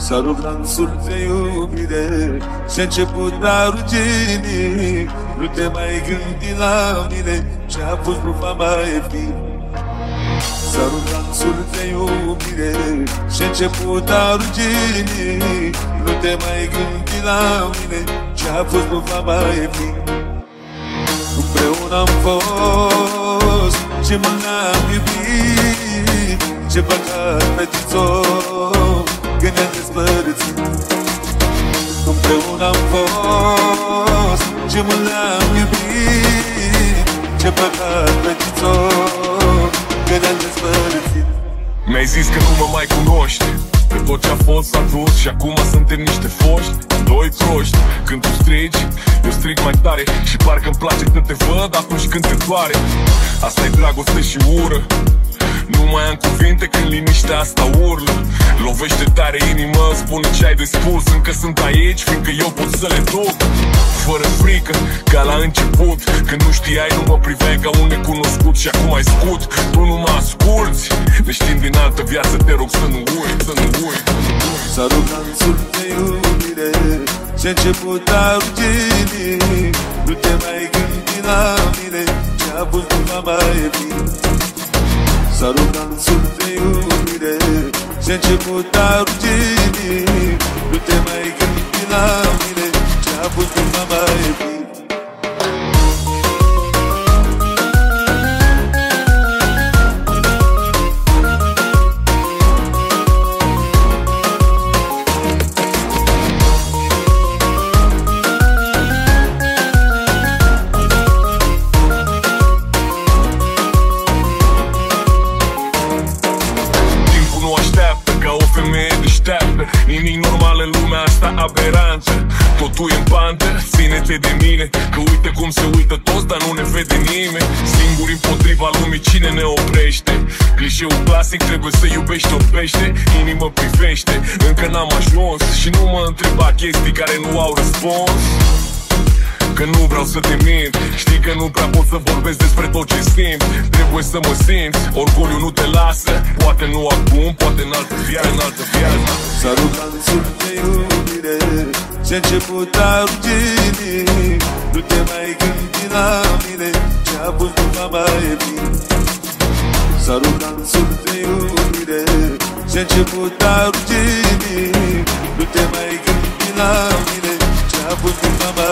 S-a rupt lanțul de iubire și-a început a ruginii. Nu te mai gândi la mine și-a pus nu va mai fi. S-a rupt lanțul de iubire și-a început a ruginii. Nu te mai gândi la mine și-a pus nu va mai fi. Împreună am fost și mult ne-am iubit. Ce păcat, fetițo, că ne-am despărțit. Împreună am fost și mult ne-am iubit. Ce păcat, fetițo, că ne-am despărțit. Mi-ai zis că nu mă mai cunoști, că tot ce-a fost s-a dus și acum suntem niște foști, doi proști. Când tu strigi, eu strig mai tare și parcă-mi place când te văd atunci când te doare. Asta-i dragoste și ură. Nu mai am cuvinte când liniștea asta urlă. Lovește tare inima, spune ce ai de spus. Încă sunt aici, fiindcă eu pot să le duc. Fără frică, ca la început. Când nu știai, nu mă priveai ca un necunoscut. Și acum ai scut, tu nu mă asculți. Neștiind din altă viață, te rog să nu uiți, să nu uiți. S-a rupt lanțul de iubire și-a început a ruginii. Nu te mai gândi la mine și-a pus nu va mai fi. S-a rupt lanțul de iubire și-a început a ruginii. Nu te mai gândi la mine și-a pus nu va mai fi. Nimic normal în lumea asta aberantă. Totul e în pantă, ține-te de mine. Că uite cum se uită toți, dar nu ne vede nimeni. Singuri împotriva lumii, cine ne oprește? Clișeul clasic, trebuie să iubești, orbește. Inimă privește, încă n-am ajuns. Și nu mă întreba chestii care nu au răspuns. Că nu vreau să te mint, știi că nu prea pot să vorbesc despre tot ce simt. Trebuie să mă simți, orgoliu nu te lasă. Poate nu acum, poate în altă viață, în altă viață. S-a rupt lanțul de iubire și-a început a ruginii. Nu te mai gândi la mine și-a pus nu va mai fi. S-a rupt lanțul de iubire și-a început a ruginii. Nu te mai gândi la mine și-a pus nu va mai fi.